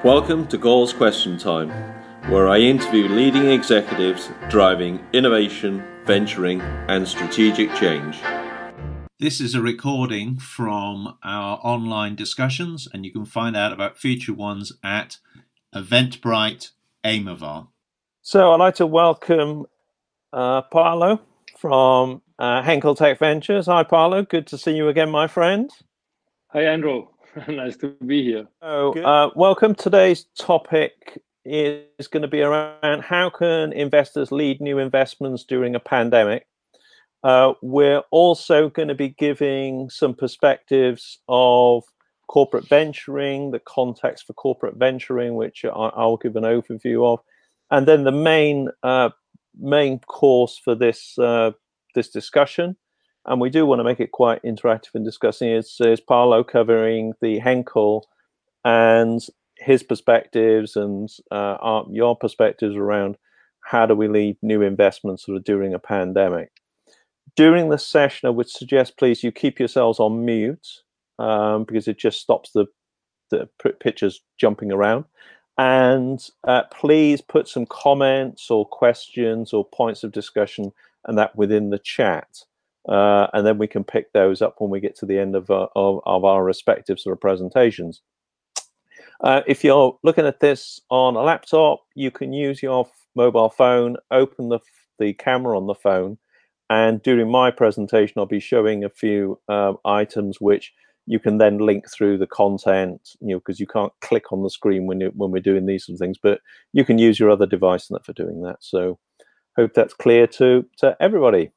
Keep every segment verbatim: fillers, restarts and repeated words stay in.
Welcome to Goals Question Time, where I interview leading executives driving innovation, venturing, and strategic change. This is a recording from our online discussions, and you can find out about future ones at Eventbrite Amovar. So I'd like to welcome uh, Paolo from uh, Henkel Tech Ventures. Hi, Paolo. Good to see you again, my friend. Hi, Andrew. Nice to be here. So, uh, welcome. Today's topic is going to be around how can investors lead new investments during a pandemic. Uh, we're also going to be giving some perspectives of corporate venturing, the context for corporate venturing, which I, I'll give an overview of, and then the main uh, main course for this uh, this discussion. And we do want to make it quite interactive in discussing it. Is, is Paolo covering the Henkel and his perspectives and uh, our, your perspectives around how do we lead new investments sort of during a pandemic. During the session, I would suggest please you keep yourselves on mute um, because it just stops the, the pictures jumping around. And uh, please put some comments or questions or points of discussion and that within the chat. Uh, and then we can pick those up when we get to the end of, uh, of, of our respective sort of presentations. Uh, if you're looking at this on a laptop, you can use your mobile phone, open the, the camera on the phone, and during my presentation, I'll be showing a few uh, items which you can then link through the content, you know, because you can't click on the screen when, you, when we're doing these sort of things, but you can use your other device for doing that. So hope that's clear to, to everybody.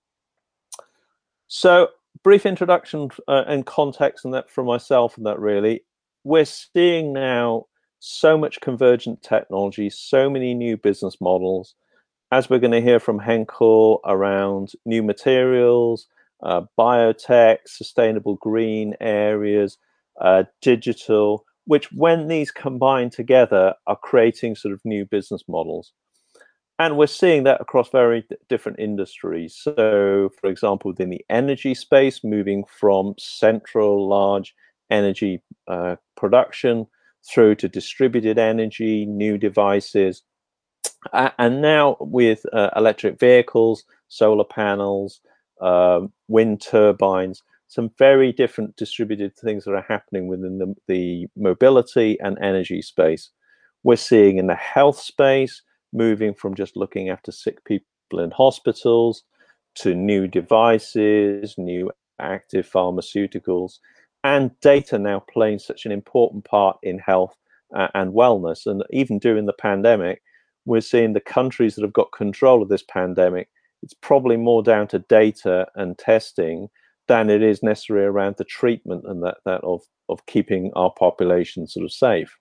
So brief introduction uh, and context and that from myself and that really. We're seeing now so much convergent technology, so many new business models, as we're going to hear from Henkel around new materials, uh, biotech, sustainable green areas, uh, digital, which when these combine together are creating sort of new business models. And we're seeing that across very different industries. So, for example, within the energy space, moving from central large energy uh, production through to distributed energy, new devices. Uh, and now with uh, electric vehicles, solar panels, um, wind turbines, some very different distributed things that are happening within the, the mobility and energy space. We're seeing in the health space, moving from just looking after sick people in hospitals to new devices, new active pharmaceuticals, and data now playing such an important part in health uh, and wellness. And even during the pandemic, we're seeing the countries that have got control of this pandemic, it's probably more down to data and testing than it is necessarily around the treatment and that, that of, of keeping our population sort of safe.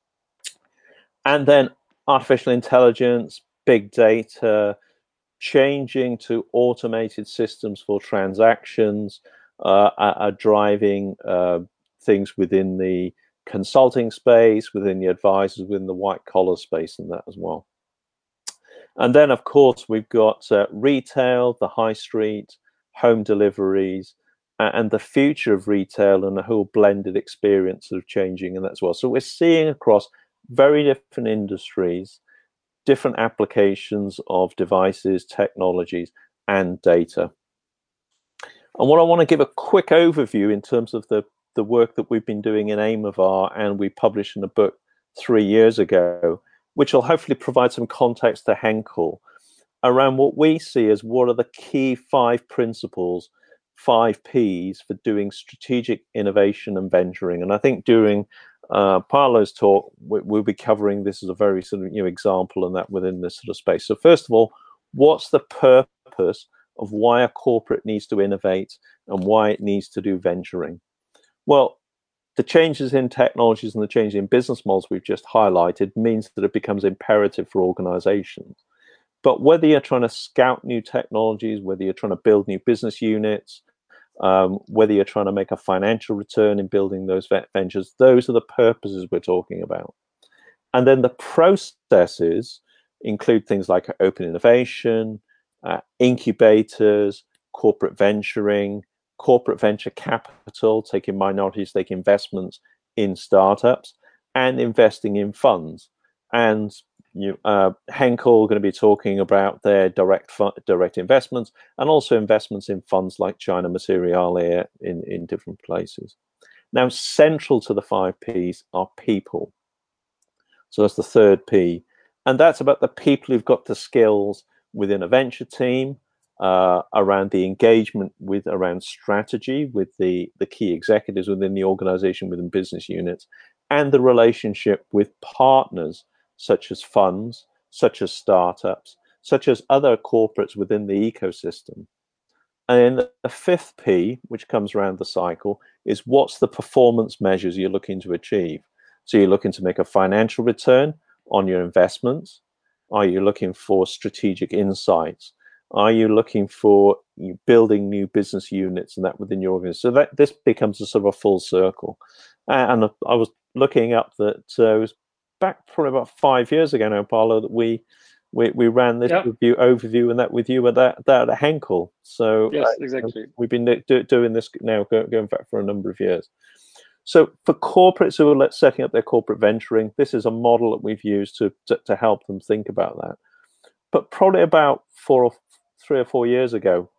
And then artificial intelligence, big data, changing to automated systems for transactions uh, are, are driving uh, things within the consulting space, within the advisors, within the white collar space and that as well. And then, of course, we've got uh, retail, the high street, home deliveries, uh, and the future of retail and the whole blended experience sort of changing and that as well. So we're seeing across very different industries, different applications of devices, technologies, and data. And what I want to give a quick overview in terms of the, the work that we've been doing in Amovar, and we published in a book three years ago, which will hopefully provide some context to Henkel around what we see as what are the key five principles, five Ps for doing strategic innovation and venturing. And I think during uh, Paolo's talk, we, we'll be covering this as a very sort of new example and that within this sort of space. So first of all, what's the purpose of why a corporate needs to innovate and why it needs to do venturing? Well, the changes in technologies and the change in business models we've just highlighted means that it becomes imperative for organizations. But whether you're trying to scout new technologies, whether you're trying to build new business units, um, whether you're trying to make a financial return in building those ventures, those are the purposes we're talking about. And then the processes include things like open innovation, uh, incubators, corporate venturing, corporate venture capital, taking minority stake investments in startups, and investing in funds. And you, uh, Henkel are going to be talking about their direct fu- direct investments and also investments in funds like China Materiale in, in different places. Now, central to the five Ps are people. So that's the third P. And that's about the people who've got the skills within a venture team, uh, around the engagement with around strategy with the, the key executives within the organization, within business units, and the relationship with partners such as funds, such as startups, such as other corporates within the ecosystem. And the fifth P, which comes around the cycle, is what's the performance measures you're looking to achieve. So you're looking to make a financial return on your investments. Are you looking for strategic insights? Are you looking for building new business units and that within your organization? So that this becomes a sort of a full circle. And I was looking up that uh, it was back probably about five years ago now, Paolo, that we we, we ran this yeah. review overview and that with you at that, that at Henkel. So yes, uh, exactly. We've been do, doing this now go, going back for a number of years. So for corporates who are setting up their corporate venturing, this is a model that we've used to, to, to help them think about that. But probably about four or three or four years ago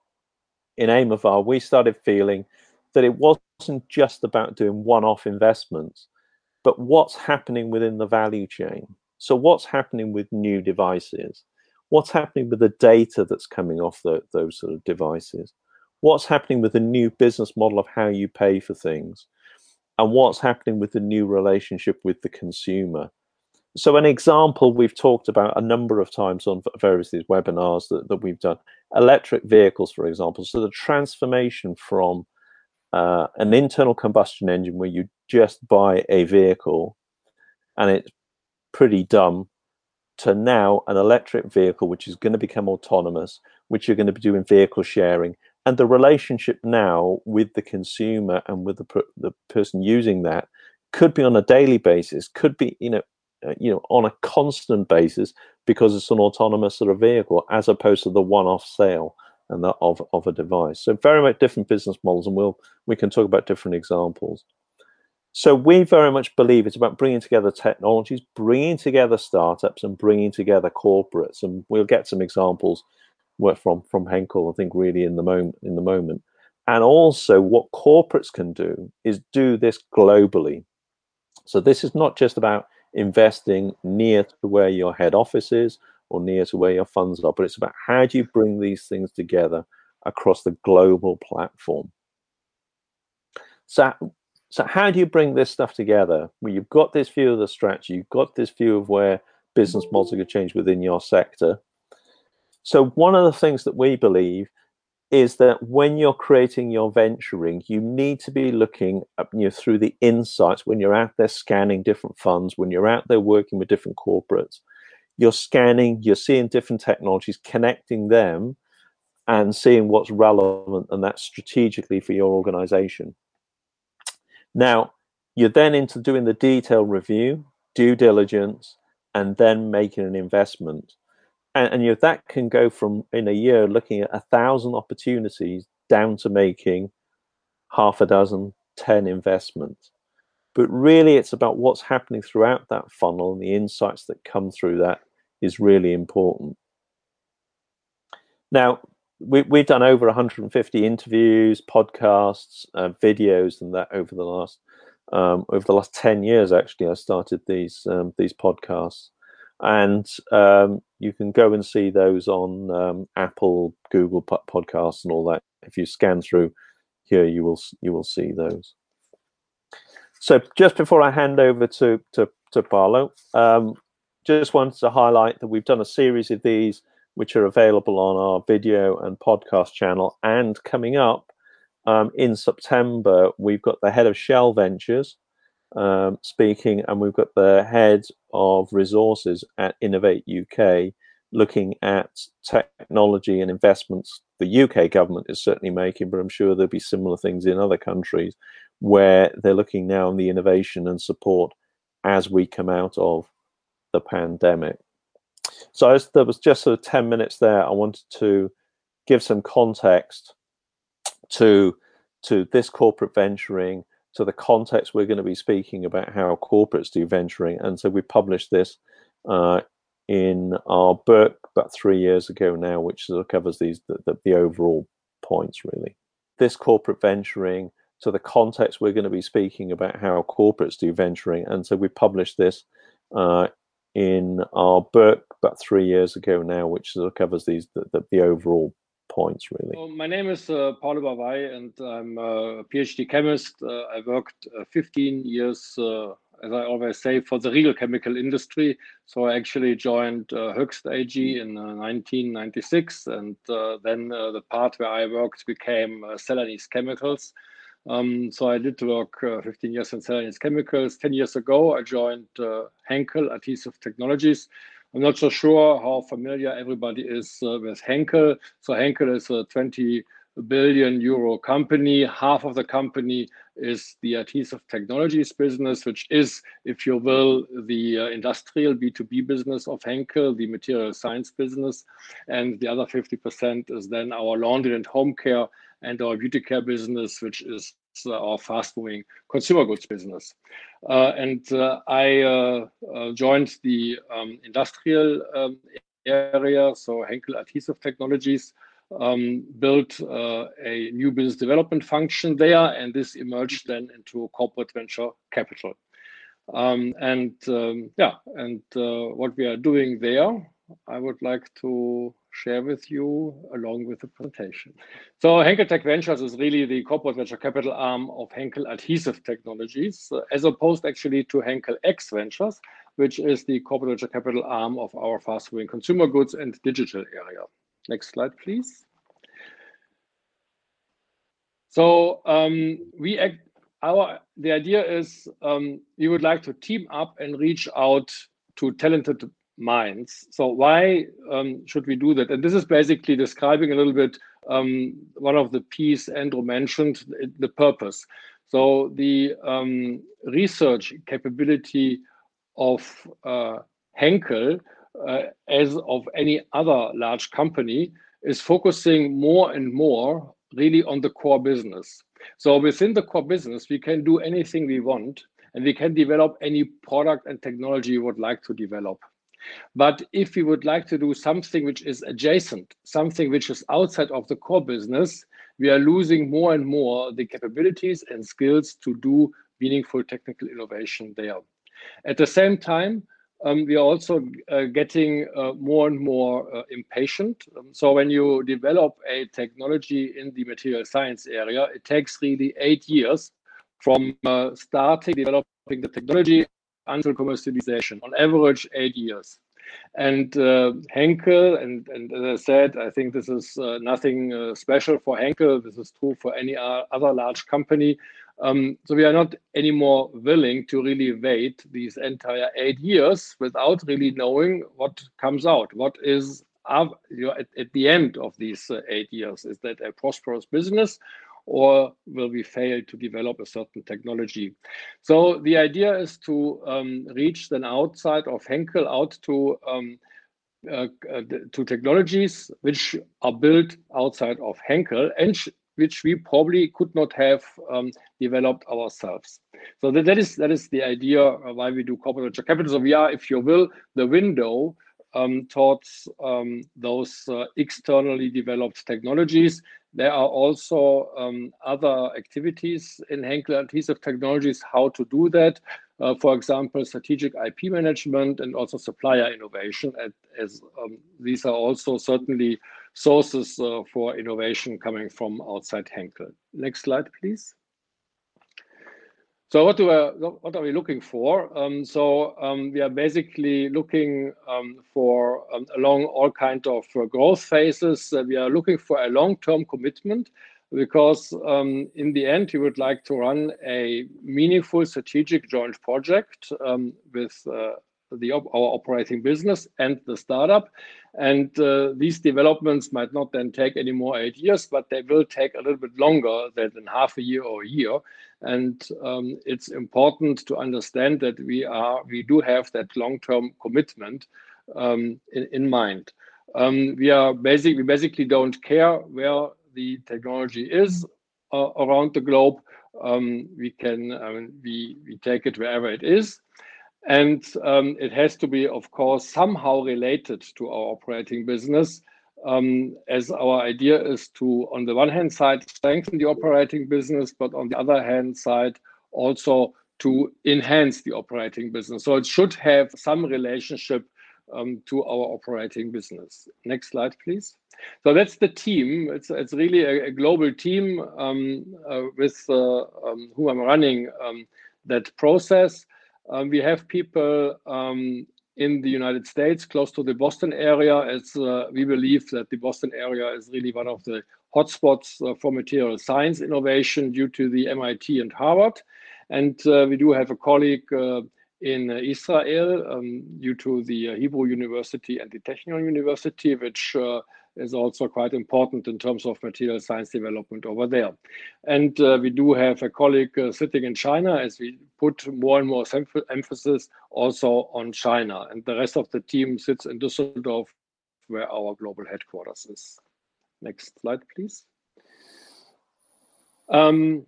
in Amovar, we started feeling that it wasn't just about doing one-off investments, but what's happening within the value chain. So what's happening with new devices? What's happening with the data that's coming off the, those sort of devices? What's happening with the new business model of how you pay for things? And what's happening with the new relationship with the consumer? So an example we've talked about a number of times on various these webinars that, that we've done, electric vehicles, for example. So the transformation from uh, an internal combustion engine where you just buy a vehicle and it's pretty dumb, to now an electric vehicle which is going to become autonomous, which you're going to be doing vehicle sharing. And the relationship now with the consumer and with the, the person using that could be on a daily basis, could be, you know, uh, you know, on a constant basis because it's an autonomous sort of vehicle as opposed to the one-off sale and that of, of a device. So very much different business models, and we'll we can talk about different examples. So we very much believe it's about bringing together technologies, bringing together startups, and bringing together corporates. And we'll get some examples from from Henkel, I think, really in the moment. In the moment, and also what corporates can do is do this globally. So this is not just about investing near to where your head office is or near to where your funds are, but it's about how do you bring these things together across the global platform. So. So how do you bring this stuff together? Well, you've got this view of the strategy, you've got this view of where business models are going to change within your sector. So one of the things that we believe is that when you're creating your venturing, you need to be looking at, you know, through the insights when you're out there scanning different funds, when you're out there working with different corporates, you're scanning, you're seeing different technologies, connecting them and seeing what's relevant and that's strategically for your organization. Now, you're then into doing the detailed review, due diligence, and then making an investment. And, and you know, that can go from, in a year, looking at a thousand opportunities down to making half a dozen, ten investments. But really, it's about what's happening throughout that funnel, and the insights that come through that is really important. Now, we, we've done over one hundred fifty interviews, podcasts, uh, videos, and that over the last Um, over the last ten years, actually, I started these um, these podcasts, and um, you can go and see those on um, Apple, Google Podcasts, and all that. If you scan through here, you will you will see those. So, just before I hand over to to, to Paolo, um, just wanted to highlight that we've done a series of these, which are available on our video and podcast channel, and coming up. Um, in September, we've got the head of Shell Ventures um, speaking, and we've got the head of resources at Innovate U K looking at technology and investments the U K government is certainly making, but I'm sure there'll be similar things in other countries where they're looking now on the innovation and support as we come out of the pandemic. So as there was just sort of ten minutes there, I wanted to give some context to to this corporate venturing, to the context, we're going to be speaking about how corporates do venturing. And so we published this uh, in our book about three years ago now, which sort of covers these the, the, the overall points, really. This corporate venturing, to the context, we're going to be speaking about how corporates do venturing. And so we published this uh, in our book about three years ago now, which sort of covers these the, the, the overall points, really. So my name is uh, Paulo Bavai, and I'm a PhD chemist. Uh, I worked uh, fifteen years, uh, as I always say, for the real chemical industry. So I actually joined uh, Hoechst A G in uh, nineteen ninety-six, and uh, then uh, the part where I worked became uh, Celanese Chemicals. Um, so I did work uh, fifteen years in Celanese Chemicals. ten years ago, I joined uh, Henkel Adhesive Technologies. I'm not so sure how familiar everybody is uh, with Henkel. So Henkel is a twenty billion euro company. Half of the company is the adhesive technologies business, which is, if you will, the uh, industrial B two B business of Henkel, the material science business. And the other fifty percent is then our laundry and home care and our beauty care business, which is uh, our fast-moving consumer goods business. Uh, and uh, I uh, uh, joined the um, industrial um, area, so Henkel Adhesive Technologies, um, built uh, a new business development function there, and this emerged then into corporate venture capital. Um, and um, yeah, and uh, what we are doing there, I would like to share with you along with the presentation. So Henkel Tech Ventures is really the corporate venture capital arm of Henkel Adhesive Technologies, uh, as opposed actually to Henkel X Ventures, which is the corporate venture capital arm of our fast-moving consumer goods and digital area. Next slide, please. So um, we act, our the idea is um, we would like to team up and reach out to talented minds. So why um, should we do that? And this is basically describing a little bit um, one of the P's Andrew mentioned, the purpose. So the um, research capability of uh, Henkel, uh, as of any other large company, is focusing more and more really on the core business. So within the core business, we can do anything we want, and we can develop any product and technology we would like to develop. But if we would like to do something which is adjacent, something which is outside of the core business, we are losing more and more the capabilities and skills to do meaningful technical innovation there. At the same time, um, we are also uh, getting uh, more and more uh, impatient. Um, so when you develop a technology in the material science area, it takes really eight years from uh, starting developing the technology until commercialization, on average eight years. And uh, Henkel, and, and as I said, I think this is uh, nothing uh, special for Henkel. This is true for any other large company. Um, so we are not anymore willing to really wait these entire eight years without really knowing what comes out. What is uh, you know, at, at the end of these uh, eight years? Is that a prosperous business, or will we fail to develop a certain technology? So the idea is to um, reach then outside of Henkel out to um, uh, uh, to technologies which are built outside of Henkel and which we probably could not have um, developed ourselves. So that, that is that is the idea why we do corporate venture capital. So we are, if you will, the window um, towards um, those uh, externally developed technologies. There are also um, other activities in Henkel Adhesive Technologies, how to do that. Uh, for example, strategic I P management and also supplier innovation, as, as um, these are also certainly sources uh, for innovation coming from outside Henkel. Next slide, please. So what do I, what are we looking for? Um, so um, we are basically looking um, for um, along all kinds of uh, growth phases. Uh, we are looking for a long-term commitment because um, in the end, we would like to run a meaningful strategic joint project um, with uh, the our operating business and the startup. And uh, these developments might not then take any more eight years, but they will take a little bit longer than half a year or a year. And um, it's important to understand that we are we do have that long-term commitment um, in, in mind. Um, we are basically we basically don't care where the technology is uh, around the globe. um, we can I mean, we we take it wherever it is, and um, it has to be, of course, somehow related to our operating business. Um, as our idea is to, on the one hand side, strengthen the operating business, but on the other hand side, also to enhance the operating business. So it should have some relationship um, to our operating business. Next slide, please. So that's the team. It's, it's really a, a global team um, uh, with uh, um, who I'm running um, that process. Um, we have people um, in the United States, close to the Boston area, as uh, we believe that the Boston area is really one of the hotspots uh, for material science innovation due to the M I T and Harvard. And uh, we do have a colleague uh, in Israel um, due to the Hebrew University and the Technion University, which uh, is also quite important in terms of material science development over there. And uh, we do have a colleague uh, sitting in China, as we put more and more emphasis also on China. And the rest of the team sits in Düsseldorf, where our global headquarters is. Next slide, please. Um,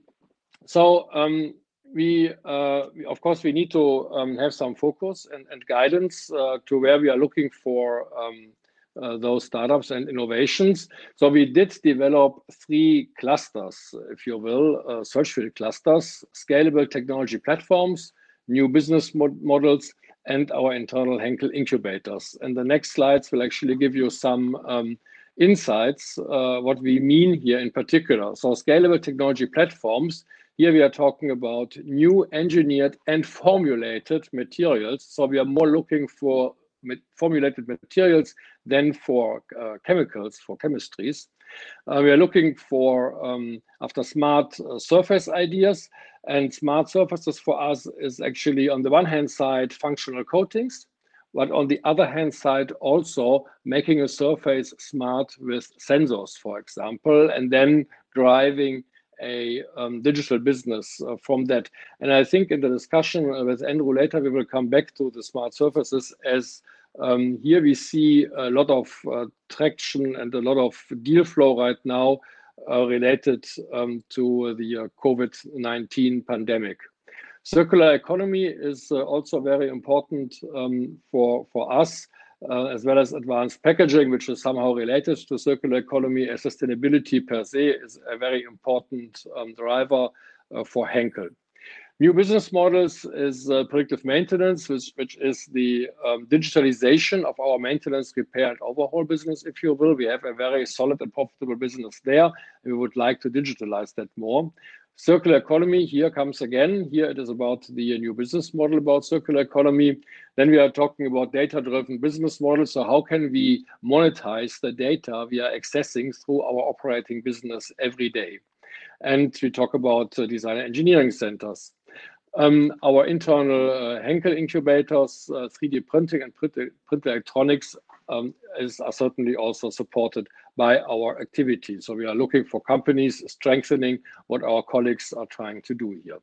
so um, we, uh, we, of course, we need to um, have some focus and, and guidance uh, to where we are looking for um, uh, those startups and innovations. So we did develop three clusters, if you will, uh, search field clusters: scalable technology platforms, new business mod models, and our internal Henkel incubators. And the next slides will actually give you some um, insights, uh, what we mean here in particular. So scalable technology platforms, here we are talking about new engineered and formulated materials. So we are more looking for formulated materials than for uh, chemicals, for chemistries. Uh, we are looking for, um, after smart uh, surface ideas, and smart surfaces for us is actually on the one hand side, functional coatings, but on the other hand side, also making a surface smart with sensors, for example, and then driving a um, digital business uh, from that. And I think in the discussion with Andrew later, we will come back to the smart surfaces, as um, here we see a lot of uh, traction and a lot of deal flow right now uh, related um, to the uh, COVID nineteen pandemic. Circular economy is uh, also very important um, for, for us, uh, as well as advanced packaging, which is somehow related to circular economy, as sustainability per se is a very important um, driver uh, for Henkel. New business models is uh, predictive maintenance, which, which is the um, digitalization of our maintenance, repair, and overhaul business, if you will. We have a very solid and profitable business there, and we would like to digitalize that more. Circular economy, here comes again. Here it is about the new business model about circular economy. Then we are talking about data-driven business models. So how can we monetize the data we are accessing through our operating business every day? And we talk about uh, design engineering centers. Um, our internal uh, Henkel incubators, uh, three D printing and print, print electronics um, is, are certainly also supported by our activities. So we are looking for companies strengthening what our colleagues are trying to do here.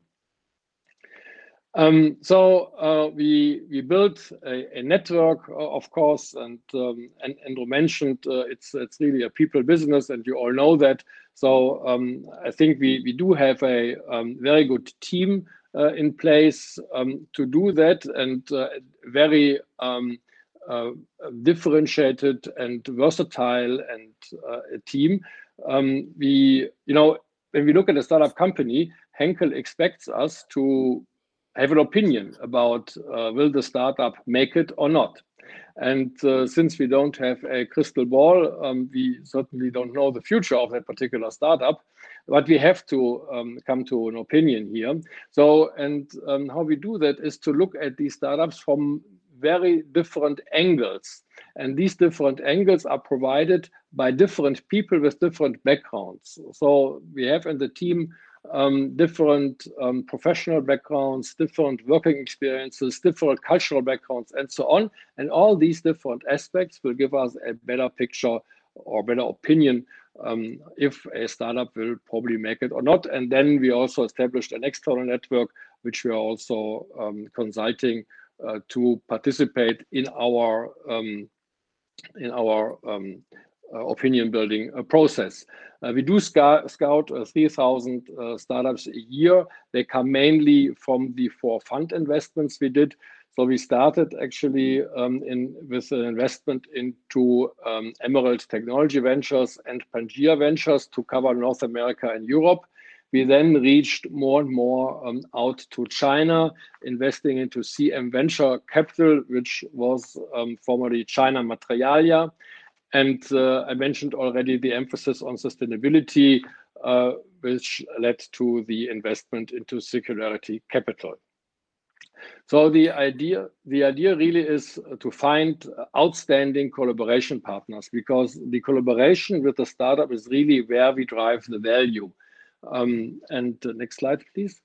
Um, so uh, we we built a, a network, of course, and um, and Andrew mentioned uh, it's it's really a people business, and you all know that. So um, I think we we do have a um, very good team uh, in place um, to do that, and uh, very um, uh, differentiated and versatile and uh, a team. Um, we you know when we look at a startup company, Henkel expects us to have an opinion about uh, will the startup make it or not. And uh, since we don't have a crystal ball, um, we certainly don't know the future of that particular startup, but we have to um, come to an opinion here. So, and um, how we do that is to look at these startups from very different angles. And these different angles are provided by different people with different backgrounds. So we have in the team Um, different um, professional backgrounds, different working experiences, different cultural backgrounds, and so on. And all these different aspects will give us a better picture or better opinion um, if a startup will probably make it or not. And then we also established an external network, which we are also um, consulting uh, to participate in our um, in our um, uh, opinion building uh, process. Uh, we do scout, scout uh, three thousand uh, startups a year. They come mainly from the four fund investments we did. So we started actually um, in with an investment into um, Emerald Technology Ventures and Pangea Ventures to cover North America and Europe. We then reached more and more um, out to China, investing into C M Venture Capital, which was um, formerly China Materialia. And uh, I mentioned already the emphasis on sustainability, uh, which led to the investment into Circularity Capital. So the idea, the idea really is to find outstanding collaboration partners, because the collaboration with the startup is really where we drive the value. Um, and uh, next slide, please.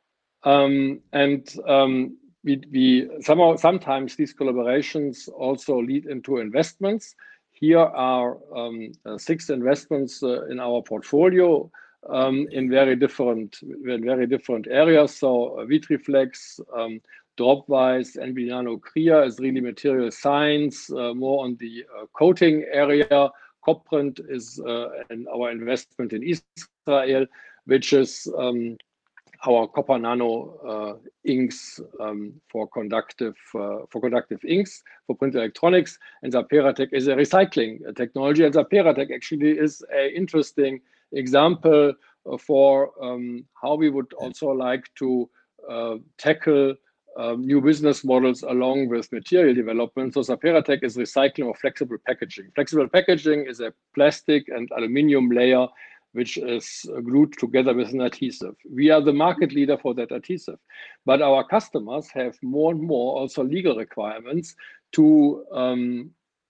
Um, and um, we, we somehow sometimes these collaborations also lead into investments. Here are um, uh, six investments uh, in our portfolio um, in very different in very different areas. So uh, Vitriflex, um, Dropwise, N V Nano Crea is really material science, uh, more on the uh, coating area. Copprint is uh, in our investment in Israel, which is um, our copper nano uh, inks um, for conductive uh, for conductive inks for print electronics, and Zaperatec is a recycling technology. And Zaperatec actually is an interesting example for um, how we would also like to uh, tackle um, new business models along with material development. So Zaperatec is recycling of flexible packaging. Flexible packaging is a plastic and aluminium layer which is glued together with an adhesive. We are the market leader for that adhesive, but our customers have more and more also legal requirements to um,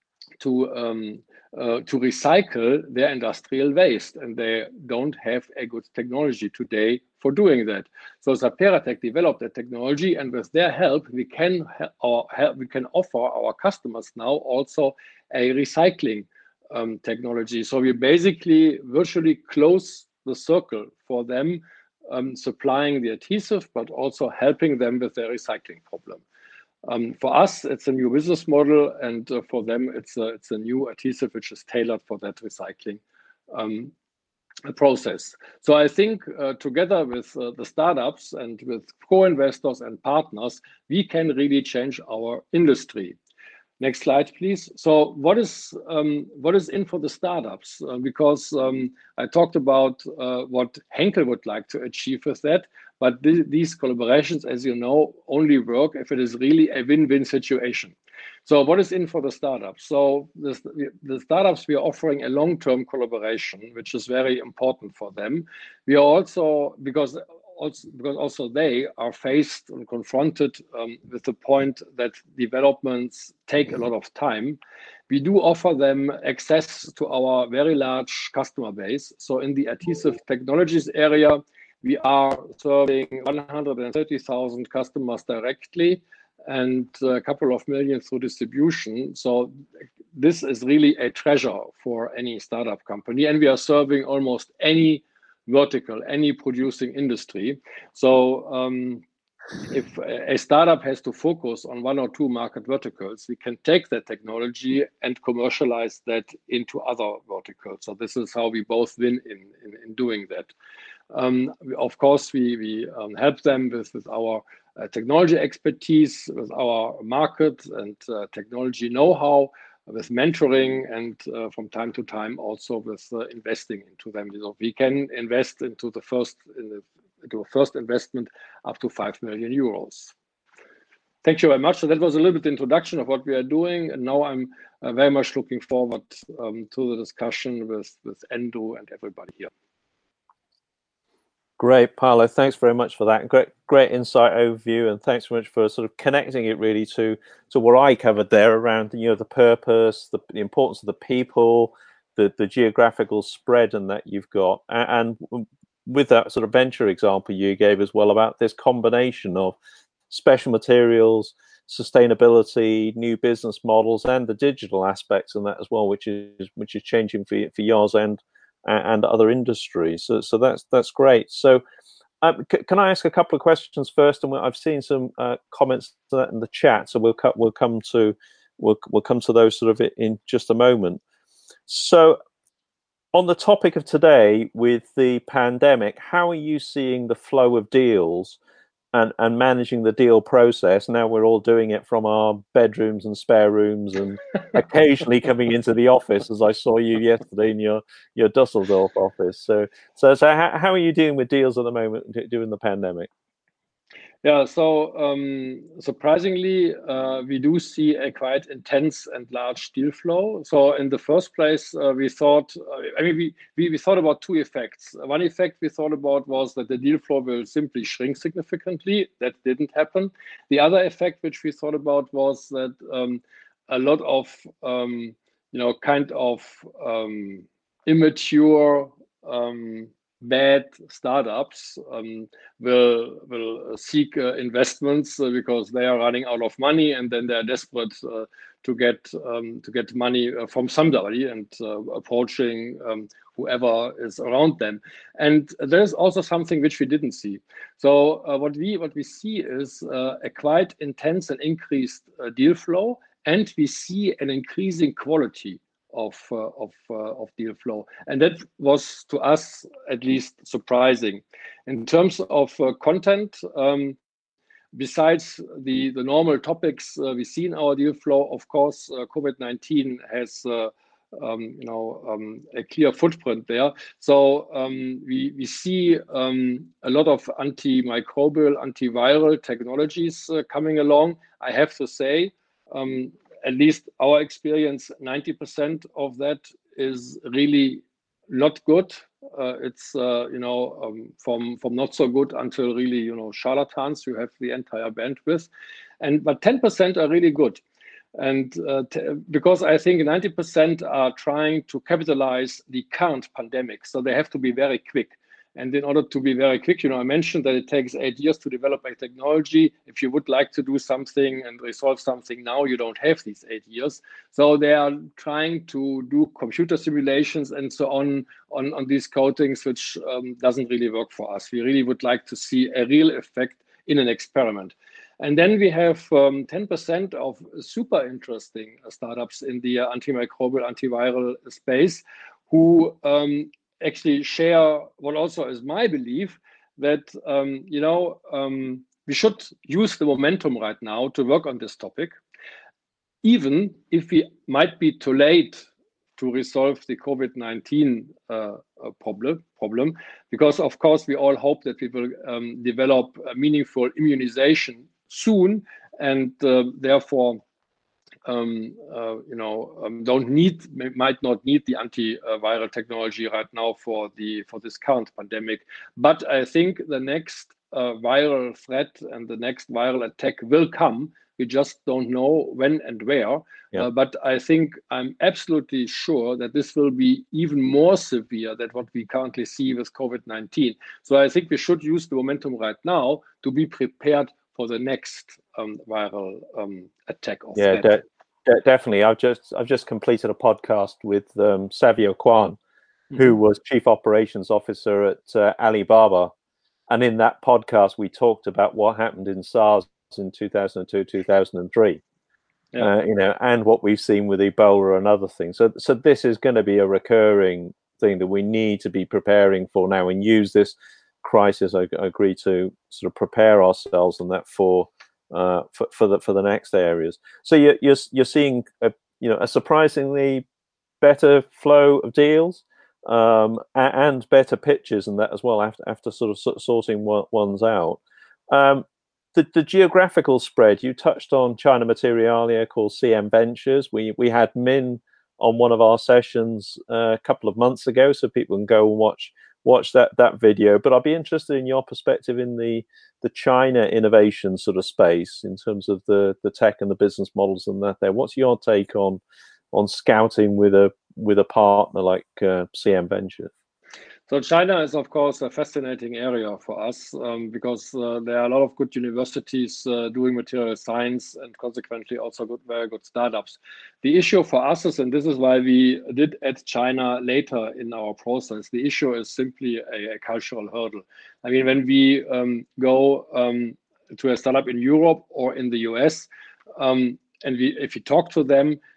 to um, uh, to recycle their industrial waste, and they don't have a good technology today for doing that. So Zaperatec developed that technology, and with their help, we can our help, we can offer our customers now also a recycling Um, technology. So we basically virtually close the circle for them, um, supplying the adhesive, but also helping them with their recycling problem. Um, for us, it's a new business model, and uh, for them, it's a, it's a new adhesive which is tailored for that recycling um, process. So I think uh, together with uh, the startups and with co-investors and partners, we can really change our industry. Next slide, please. So what is um, what is in for the startups? Uh, because um, I talked about uh, what Henkel would like to achieve with that, but th these collaborations, as you know, only work if it is really a win-win situation. So what is in for the startups? So the, the startups, we are offering a long-term collaboration, which is very important for them. We are also, because Also, because also they are faced and confronted um, with the point that developments take a lot of time. We do offer them access to our very large customer base. So in the adhesive technologies area, we are serving one hundred thirty thousand customers directly and a couple of million through distribution. So this is really a treasure for any startup company. And we are serving almost any vertical, any producing industry. So um, if a startup has to focus on one or two market verticals, we can take that technology and commercialize that into other verticals. So this is how we both win in, in, in doing that. Um, of course, we, we um, help them with, with our uh, technology expertise, with our market and uh, technology know-how, with mentoring, and uh, from time to time also with uh, investing into them. So we can invest into the first in the, into a first investment up to five million euros. Thank you very much. So that was a little bit the introduction of what we are doing, and now I'm uh, very much looking forward um, to the discussion with with Andrew and everybody here. Great, Paolo. Thanks very much for that. Great, great insight overview, and thanks very much for sort of connecting it really to to what I covered there around, you know, the purpose, the, the importance of the people, the the geographical spread, and that you've got, and, and with that sort of venture example you gave as well about this combination of special materials, sustainability, new business models, and the digital aspects in that as well, which is which is changing for for yours and. and other industries. So, so that's that's great. So, um, c can I ask a couple of questions first? And I've seen some uh, comments to that in the chat, so we'll cut. We'll come to we'll we'll come to those sort of in just a moment. So, on the topic of today, with the pandemic, how are you seeing the flow of deals and, and managing the deal process? Now we're all doing it from our bedrooms and spare rooms and occasionally coming into the office, as I saw you yesterday in your, your Dusseldorf office. So, so, so how, how are you dealing with deals at the moment during the pandemic? Yeah, so um, surprisingly, uh, we do see a quite intense and large deal flow. So in the first place, uh, we thought, uh, I mean, we, we, we thought about two effects. One effect we thought about was that the deal flow will simply shrink significantly. That didn't happen. The other effect which we thought about was that um, a lot of, um, you know, kind of um, immature, um, bad startups um, will will seek uh, investments uh, because they are running out of money, and then they're desperate uh, to get um, to get money uh, from somebody and uh, approaching um, whoever is around them. And there's also something which we didn't see. So uh, what we what we see is uh, a quite intense and increased uh, deal flow, and we see an increasing quality of uh, of uh, of deal flow, and that was to us at least surprising. In terms of uh, content, um, besides the the normal topics uh, we see in our deal flow, of course, uh, COVID nineteen has uh, um, you know um, a clear footprint there. So um, we we see um, a lot of antimicrobial, antiviral technologies uh, coming along. I have to say. Um, at least our experience, ninety percent of that is really not good. Uh, it's uh, you know um, from from not so good until really you know charlatans. You have the entire bandwidth, and but ten percent are really good, and uh, because I think ninety percent are trying to capitalize the current pandemic, so they have to be very quick. And in order to be very quick, you know, I mentioned that it takes eight years to develop a technology. If you would like to do something and resolve something now, you don't have these eight years. So they are trying to do computer simulations and so on on, on these coatings, which um, doesn't really work for us. We really would like to see a real effect in an experiment. And then we have um, ten percent of super interesting startups in the antimicrobial, antiviral space who um, actually share what also is my belief, that um, you know um, we should use the momentum right now to work on this topic, even if we might be too late to resolve the COVID nineteen uh, problem, problem, because of course we all hope that we will um, develop a meaningful immunization soon, and uh, therefore Um, uh, you know, um, don't need, might not need the antiviral technology right now for the for this current pandemic. But I think the next uh, viral threat and the next viral attack will come. We just don't know when and where. Yeah. Uh, but I think I'm absolutely sure that this will be even more severe than what we currently see with COVID nineteen. So I think we should use the momentum right now to be prepared for the next um, viral um, attack or yeah, threat. De- de- definitely. I've just I've just completed a podcast with um, Savio Kwan, mm-hmm. who was Chief Operations Officer at uh, Alibaba, and in that podcast we talked about what happened in SARS in two thousand two, two thousand three. Yeah. Uh, you know, and what we've seen with Ebola and other things. So, so this is going to be a recurring thing that we need to be preparing for now, and use this crisis. I, I agree to sort of prepare ourselves on that for. Uh, for, for the for the next areas. So you're you're you're seeing a, you know a surprisingly better flow of deals um, and, and better pitches and that as well after after sort of sorting ones out. Um, the the geographical spread, you touched on China Materialia called C M Ventures. We we had Min on one of our sessions uh, a couple of months ago, so people can go and watch watch that that video. But I'd be interested in your perspective in the the China innovation sort of space in terms of the the tech and the business models and that there. What's your take on on scouting with a with a partner like uh, C M Ventures? So China is, of course, a fascinating area for us um, because uh, there are a lot of good universities uh, doing material science and consequently also good, very good startups. The issue for us is, and this is why we did add China later in our process, the issue is simply a, a cultural hurdle. I mean, when we um, go um, to a startup in Europe or in the U S, um, and we, if you talk to them,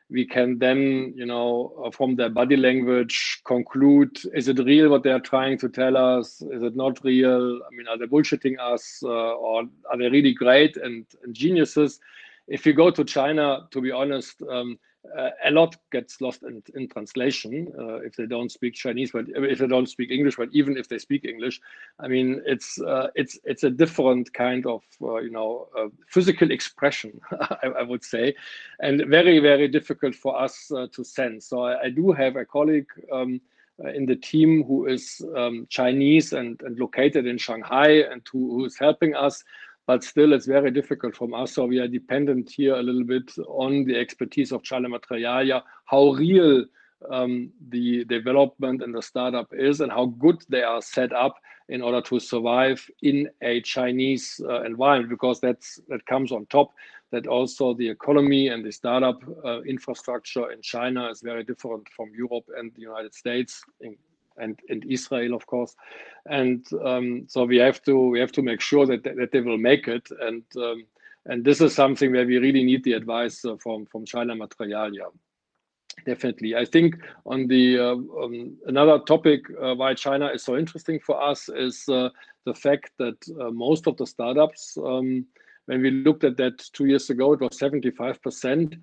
we can then, you know, from their body language conclude, is it real what they're trying to tell us? Is it not real? I mean, are they bullshitting us uh, or are they really great and, and geniuses? If you go to China, to be honest, um, uh, a lot gets lost in, in translation uh, if they don't speak Chinese, but if they don't speak English, but even if they speak English, I mean, it's uh, it's it's a different kind of uh, you know uh, physical expression, I, I would say, and very very difficult for us uh, to sense. So I, I do have a colleague um, in the team who is um, Chinese and, and located in Shanghai and who, who is helping us. But still, it's very difficult from us. So we are dependent here a little bit on the expertise of China Materialia, how real um, the development and the startup is and how good they are set up in order to survive in a Chinese uh, environment, because that's that comes on top, that also the economy and the startup uh, infrastructure in China is very different from Europe and the United States, in, and, and Israel, of course. And um, so we have to we have to make sure that, that they will make it. And um, and this is something where we really need the advice uh, from, from China Materialia. Definitely. I think on the uh, um, another topic uh, why China is so interesting for us is uh, the fact that uh, most of the startups, um, when we looked at that two years ago, it was seventy-five percent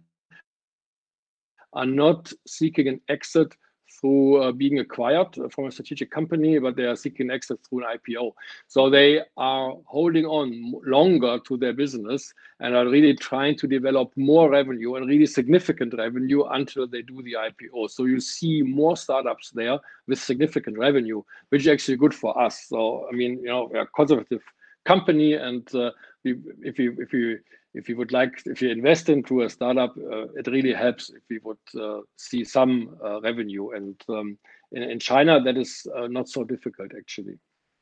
are not seeking an exit through uh, being acquired from a strategic company, but they are seeking exit through an I P O. So they are holding on longer to their business and are really trying to develop more revenue and really significant revenue until they do the I P O. So you see more startups there with significant revenue, which is actually good for us. So, I mean, you know, we're a conservative company, and uh, we, if you if you if you would like, if you invest into a startup, uh, it really helps if we would uh, see some uh, revenue. And um, in, in China, that is uh, not so difficult, actually.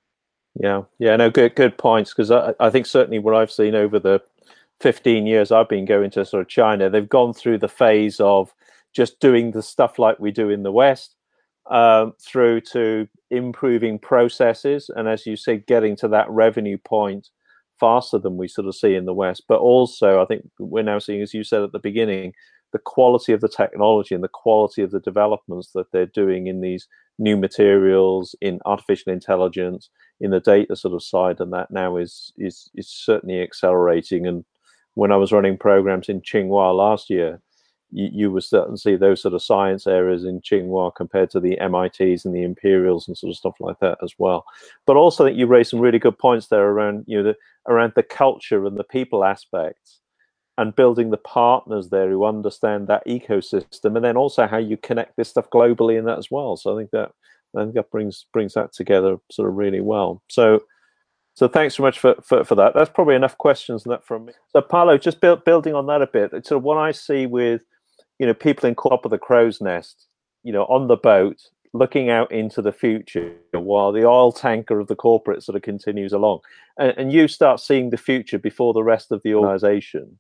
Yeah, yeah, no, good, good points. Because I, I think certainly what I've seen over the fifteen years I've been going to sort of China, they've gone through the phase of just doing the stuff like we do in the West, um, through to improving processes, and as you say, getting to that revenue point faster than we sort of see in the West. But also, I think we're now seeing, as you said at the beginning, the quality of the technology and the quality of the developments that they're doing in these new materials, in artificial intelligence, in the data sort of side, and that now is is is certainly accelerating. And when I was running programs in Tsinghua last year, you, you would certainly see those sort of science areas in Tsinghua compared to the M I Ts and the Imperials and sort of stuff like that as well. But also, I think you raised some really good points there around, you know, the, around the culture and the people aspects, and building the partners there who understand that ecosystem, and then also how you connect this stuff globally in that as well. So I think that I think that brings brings that together sort of really well. So. So thanks so much for, for, for that. That's probably enough questions on that from me. So Paolo, just build, building on that a bit. It's sort of what I see with, you know, people in top of the crow's nest, you know, on the boat, looking out into the future while the oil tanker of the corporate sort of continues along, and, and you start seeing the future before the rest of the organization.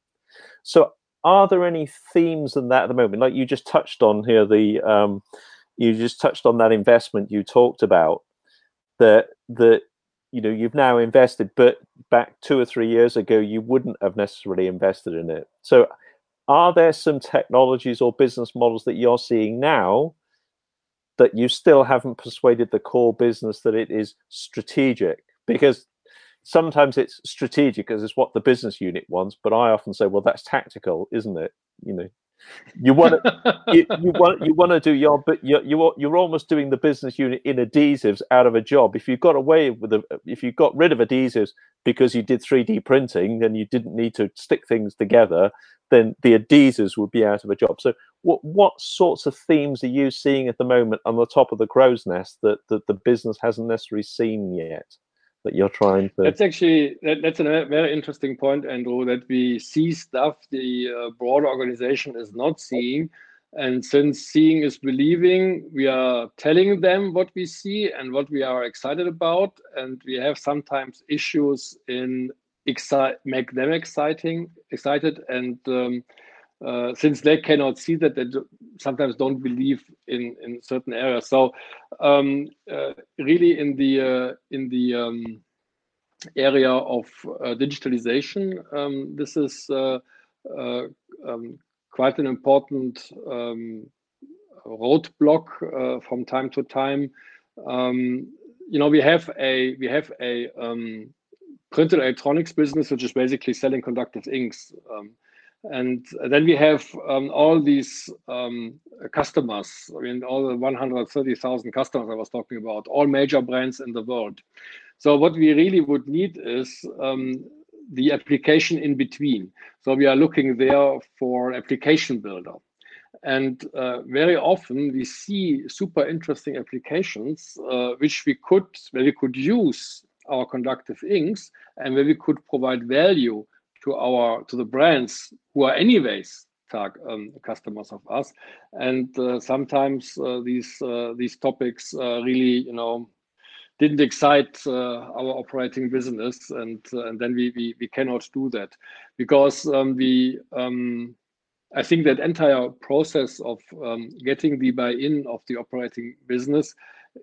So are there any themes in that at the moment? Like you just touched on here, the um, you just touched on that investment you talked about, that that you know you've now invested, but back two or three years ago you wouldn't have necessarily invested in it. So are there some technologies or business models that you're seeing now that you still haven't persuaded the core business that it is strategic? Because sometimes it's strategic because it's what the business unit wants, but I often say, well, that's tactical, isn't it? You know, you want to you, you want you want to do your, but you're, you're you're almost doing the business unit in adhesives out of a job. If you got away with the, if you got rid of adhesives because you did three D printing and you didn't need to stick things together, then the adhesives would be out of a job. So what what sorts of themes are you seeing at the moment on the top of the crow's nest that, that the business hasn't necessarily seen yet, that you're trying to? That's actually that, that's a very interesting point, Andrew, that we see stuff the uh, broader organization is not seeing. And since seeing is believing, we are telling them what we see and what we are excited about, and we have sometimes issues in excite make them exciting excited and um, uh, since they cannot see that, they do, sometimes don't believe in in certain areas. So um, uh, really in the uh, in the um, area of uh, digitalization, um, this is uh, uh, um, quite an important um, roadblock uh, from time to time. Um, you know, we have a we have a um, printed electronics business, which is basically selling conductive inks. Um, and then we have um, all these um, customers, I mean, all the one hundred thirty thousand customers I was talking about, all major brands in the world. So what we really would need is um, the application in between. So we are looking there for application builder. And uh, very often we see super interesting applications uh, which we could, where we could use our conductive inks and where we could provide value to our to the brands who are anyways target um, customers of us. And uh, sometimes uh, these uh, these topics uh, really, you know, didn't excite uh, our operating business, and uh, and then we, we we cannot do that because um, we. Um, I think that entire process of um, getting the buy-in of the operating business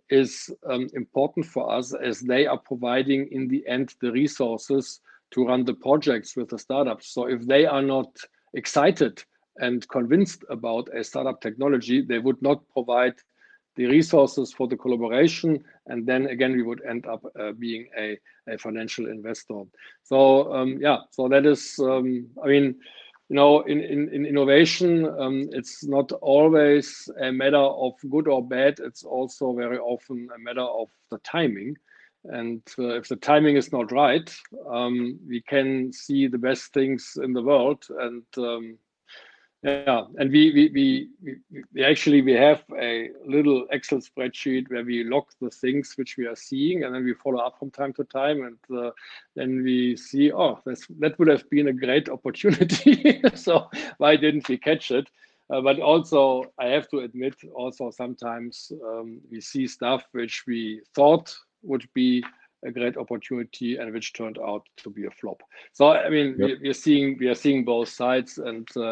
is um, important for us, as they are providing in the end the resources to run the projects with the startups. So if they are not excited and convinced about a startup technology, they would not provide the resources for the collaboration, and then again we would end up uh, being a, a financial investor. So um, yeah, so that is, um, I mean, you know, in, in, in innovation, um, it's not always a matter of good or bad. It's also very often a matter of the timing. And uh, if the timing is not right, um, we can see the best things in the world. And um, yeah, and we, we, we, we, we actually, we have a little Excel spreadsheet where we log the things which we are seeing, and then we follow up from time to time. And uh, then we see, oh, that's, that would have been a great opportunity. So why didn't we catch it? Uh, but also, I have to admit, also sometimes um, we see stuff which we thought would be a great opportunity and which turned out to be a flop. So I mean, yep. we, we're seeing we are seeing both sides, and uh,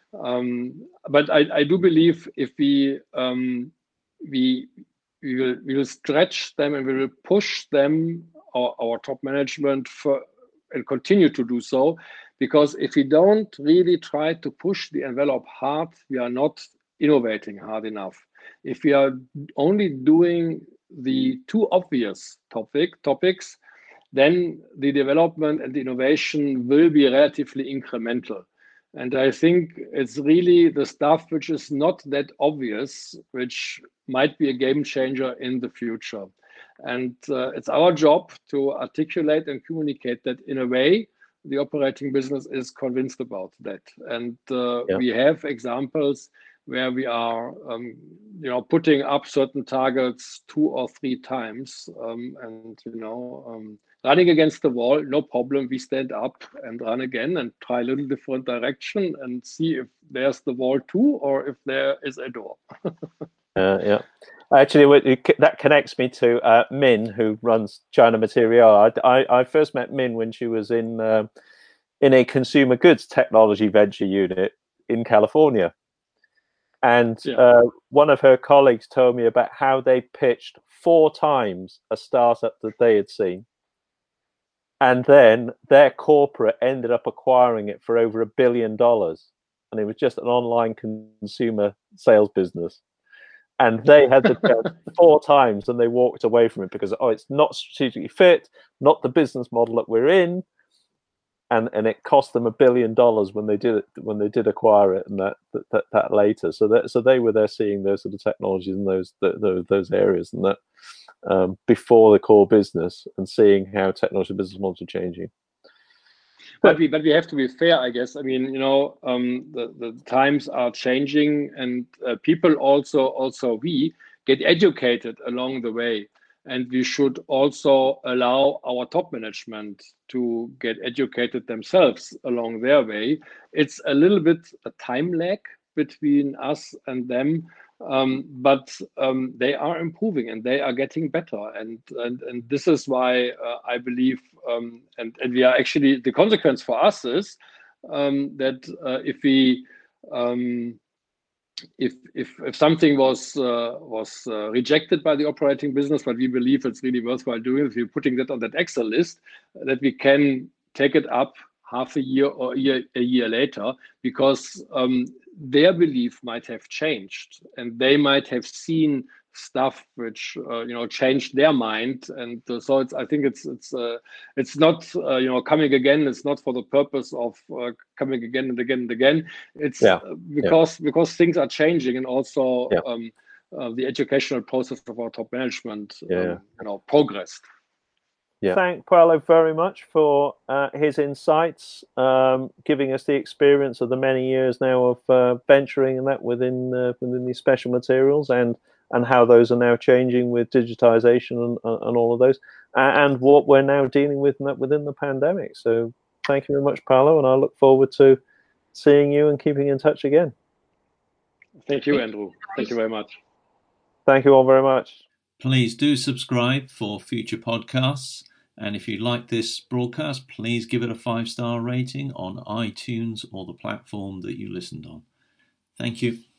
um, but I, I do believe if we um, we we will we will stretch them and we will push them, our, our top management, for and continue to do so, because if we don't really try to push the envelope hard, we are not innovating hard enough. If we are only doing the too obvious topic topics, then the development and the innovation will be relatively incremental. And I think it's really the stuff which is not that obvious, which might be a game changer in the future. And uh, it's our job to articulate and communicate that in a way the operating business is convinced about that. And uh, yeah. we have examples where we are, um, you know, putting up certain targets two or three times, um, and you know, um, running against the wall, no problem. We stand up and run again and try a little different direction and see if there's the wall too, or if there is a door. uh, yeah, actually, that connects me to uh, Min, who runs China Material. I, I, I first met Min when she was in uh, in a consumer goods technology venture unit in California. And yeah. uh, one of her colleagues told me about how they pitched four times a startup that they had seen. And then their corporate ended up acquiring it for over a billion dollars. And it was just an online consumer sales business. And they had the chance four times and they walked away from it because, oh, it's not strategically fit, not the business model that we're in. And, and it cost them a billion dollars when they did it, when they did acquire it, and that that, that later. So that so they were there seeing those sort of technologies in those those, those areas, and that um, before the core business, and seeing how technology business models are changing. But we but we have to be fair, I guess. I mean, you know, um, the the times are changing, and uh, people also also we get educated along the way. And we should also allow our top management to get educated themselves along their way. It's a little bit a time lag between us and them, um, but um, they are improving and they are getting better. And and, and this is why uh, I believe, um, and, and we are actually, the consequence for us is um, that uh, if we, um, If, if if something was uh, was uh, rejected by the operating business, but we believe it's really worthwhile doing, if we're putting that on that Excel list, that we can take it up half a year or a year, a year later, because um, their belief might have changed, and they might have seen stuff which uh, you know changed their mind. And uh, so it's I think it's it's uh, it's not uh, you know coming again. It's not for the purpose of uh, coming again and again and again. It's Yeah. because yeah. because things are changing, and also yeah. um, uh, the educational process of our top management yeah. um, you know progressed. Yeah. Thank Paolo very much for uh, his insights, um, giving us the experience of the many years now of uh, venturing and that within uh, within these special materials, and and how those are now changing with digitization and, and all of those, and what we're now dealing with in that within the pandemic. So thank you very much, Paolo, and I look forward to seeing you and keeping in touch again. Thank you, Andrew. Thank you very much. Thank you all very much. Please do subscribe for future podcasts. And if you like this broadcast, please give it a five-star rating on iTunes or the platform that you listened on. Thank you.